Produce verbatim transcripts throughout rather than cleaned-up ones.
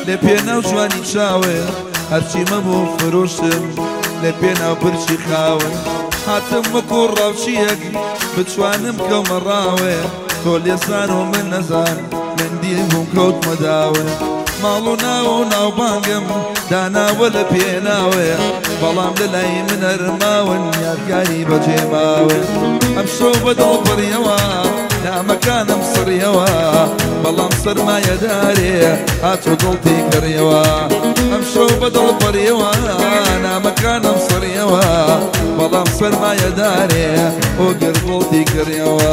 لێ پێناو جوانی چاوێ هەرچی مەبوو فرۆشتم لێ پێناو برچی خاوێ هاتم وەکو ڕاوچیەک بتوانم کەومە ڕاوێ تۆ لێسان و من نەزان من دیر بووم کەوتمە داوێ ماڵ و ناو و ناوبانگم داناوە لە پێناوێ بەڵام لە لای من هەرماون یادگاری بەجێ ماوێ ئەم شەو بەدڵ بڕیەوە نامەکانم سڕیەوە بەڵام سەرمایەدارێ هاتوو دڵتی کڕیەوە ئەم شەو بەدڵ بڕیەوە نامەکانم سڕیەوە بەڵام سەرمایەدارێ ئۆگر دڵتی کڕیەوە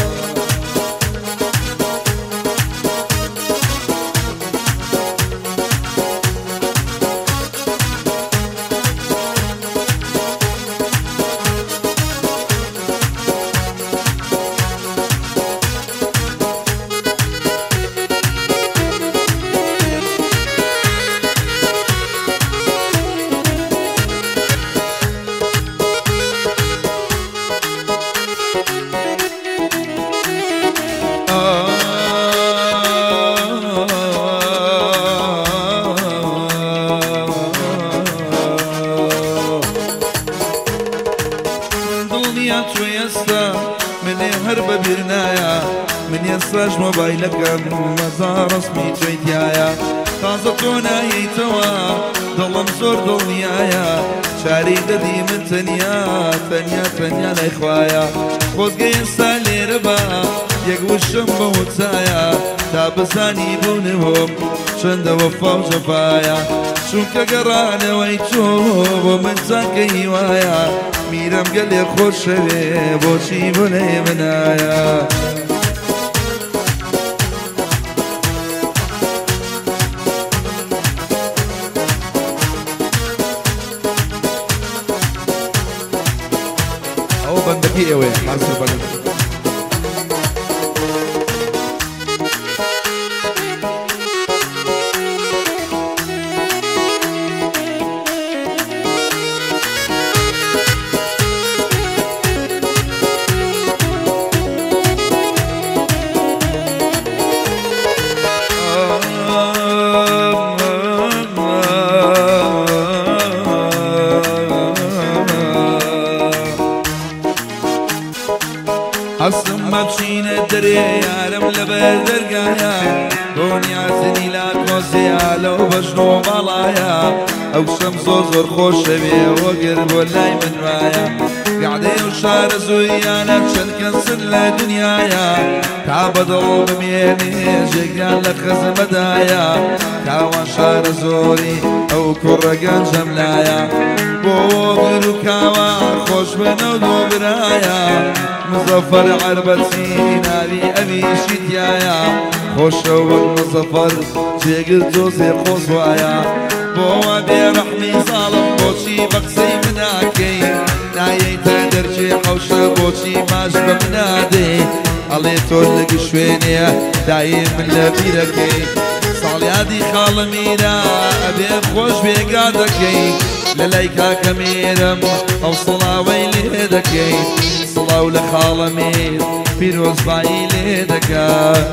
منێ هەر بەبیر نایە من ئێستاش مۆبایلەکەم مەزا ڕەسمی توێتیایە تازە تۆ نایەیتەوە دڵم زۆر دڵنیایە چارەی دەدی من تەنیا تەنیا تەنیا لای خوایە خۆزگەی ئێستا لێرە بە یەک وشم بە وتایە تا بزانی بوونەوەم چەندە وەفا و جەفایە چونکە گەڕانەوەی تۆ بۆ من جانکە هیوایە میرم گەلێ خۆشەوێ بۆچی بۆ لێ منایە ئەوە بەندەکەی ئێوەیە حازر بەندەکە حەسم بەچینە دەرێ یارم لەبەر دەرگایە دڵنیازنی لا کۆزیە لەو بەژنۆ باڵایە ئەو شەم زۆر زۆر خۆشەوێ وەگەر بۆ لای من وایە گعدەی و شارە زۆریانە چەند کەسن لە دنیایە تا بەدڵ بمێنێ ژێگیان لە خەزمەدایە تاوان شارە زۆری ئەو کوڕە گەنجەم لایە بۆ وەگر و کاوە خۆش بنە و دۆبرایە مزەفەر عەربەتی ناوی ئەویشی تایە خۆشە وەک مزەفەر جێگر جۆزێ خۆش وایە بۆ وا بێڕەحمی ساڵم بۆچی بە قسەی مناکەی نایەیتە دەرجێ حەوشە بۆچی ماش بە منادەی ئەڵێ تۆ لەگە شوێنێ دایی من لە بیرەکەی ساڵیادی خاڵە میرە ئەبێ خۆش بێگا دەکەی لە لای کاکە میرم ئەو سڵاوەی لێ دەکەی سڵاو لە خاڵە میر پیرۆزبایی لێ دەکات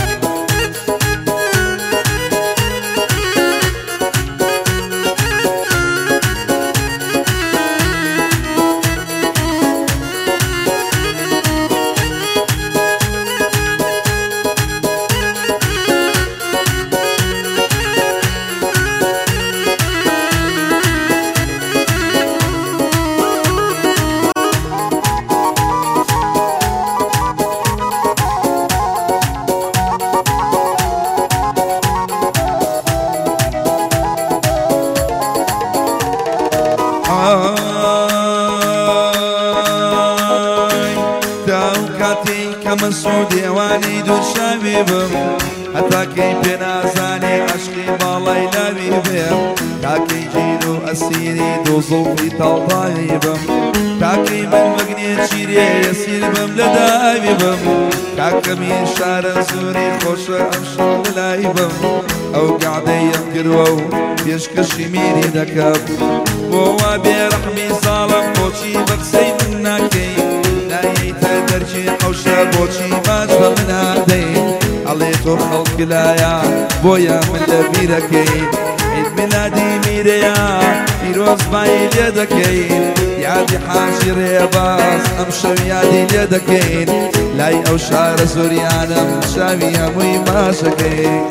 من سوودێوانی دووشاوی بم هەتاکەی پێ نازانێ عەشقی باڵای لاوی بێم تاکەی گیر و ئەسیری دۆزڵی تاڵداوی بم تاکەی من مەگنێ چیرێ ئەسیر بم لە داوی بم کاکەمی شارە زۆری خۆشە ئەم شەو لای بم ئەو گعدەیەم کردووە و پێشکەشی میری دەکەم بۆ وا بێڕەحمی ساڵم بۆچی بە قسەی من ناکەی نایەیتە دەرجێ حەوشە بۆچی باش بە منادەی ئەڵێ تۆ خەڵ مشكلايا بويا من لبيركين عيد ميلادي ميريا فيروز باي ليدكين يادي حاشر يا باس امشو يادي ليدكين لاي او شعر سوريانا مشاوي يا موي ماشكين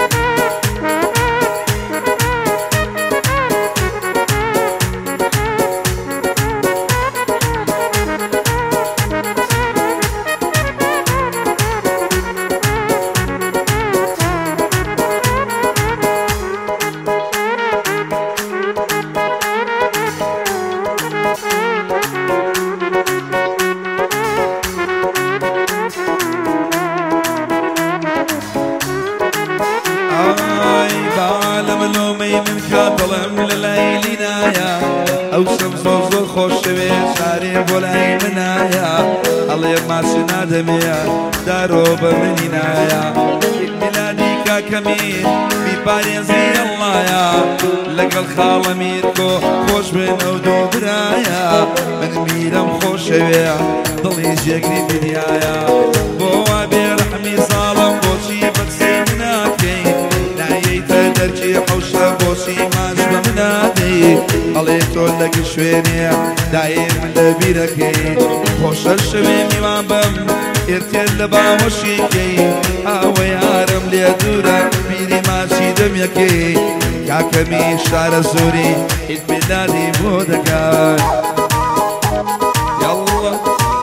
ظلم لليلنايا او شمس زور خوش شوي شاري بولاي منايا الله ما سنادميا دارو بمنينايا ميلادي كاكمين بباريزي الله يا لقى الخالة ميركو خوش بين ودو برايا من ميرم خوش شوي ضلي جيكري بديايا بوا برحمي صالم بوشي بكسي مناكي نايت درجي حوشة بوشي ماش بمنادي عليتو لك شويني دايم لبيركي خوش الشوي ميوان بم ارتل لباوشيكي هاو يارم ليدورا بيري ماشي دميكي كاكمي شعر سوري البلادي بودكا يلا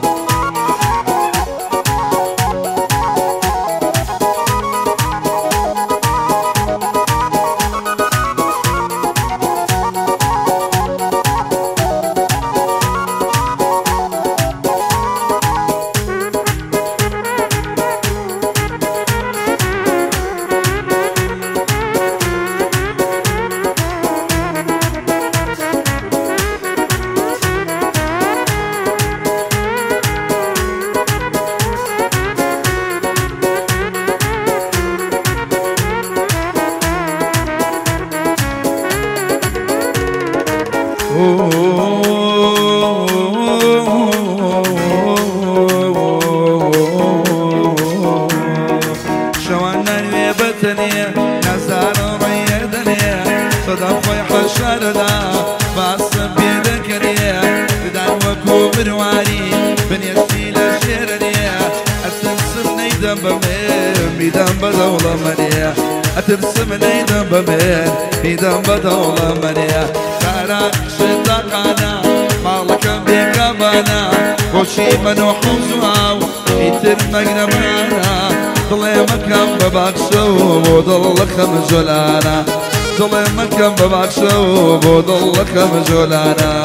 شوانا نويبتني نزار ريدني صدق خوي حشردا باسم بيدكني بدان وكو برواري بنيشي لشيرني اتنسم نيدم بمين ميدم بدولة مني اتنسم نيدم بمين ميدم بدولة مني سارا شتاقانا مالك بيكابانا وشي منو حوزواو يتر مقربانا ضلي مكان بباك شوب وضل خمجولانا ضلي مكان بباك شوب وضل خمجولانا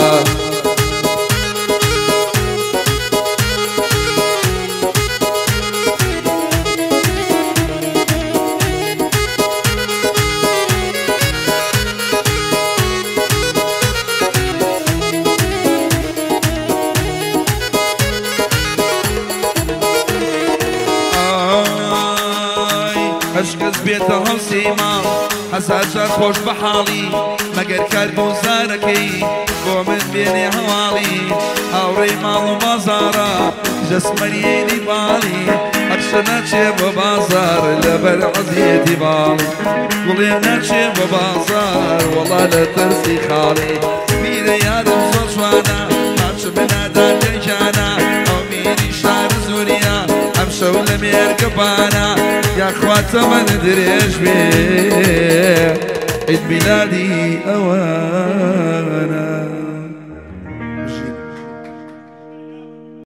هشكز بيته سيما حساجات خوش بحالي مقر كربو زاركي بو من بيني هوالي هاوري مالو بازارا جسمني بالي أكشنا ببازار لبر عزيتي بالي قولينا ببازار والله لا ترسي خالي ميري يادم صوشوانا مامش من دار جيشانا أو ميري شعر سوريا أمشو لميركبانا يا اخوات ما ندريش بيه عيد ميلادي اوانا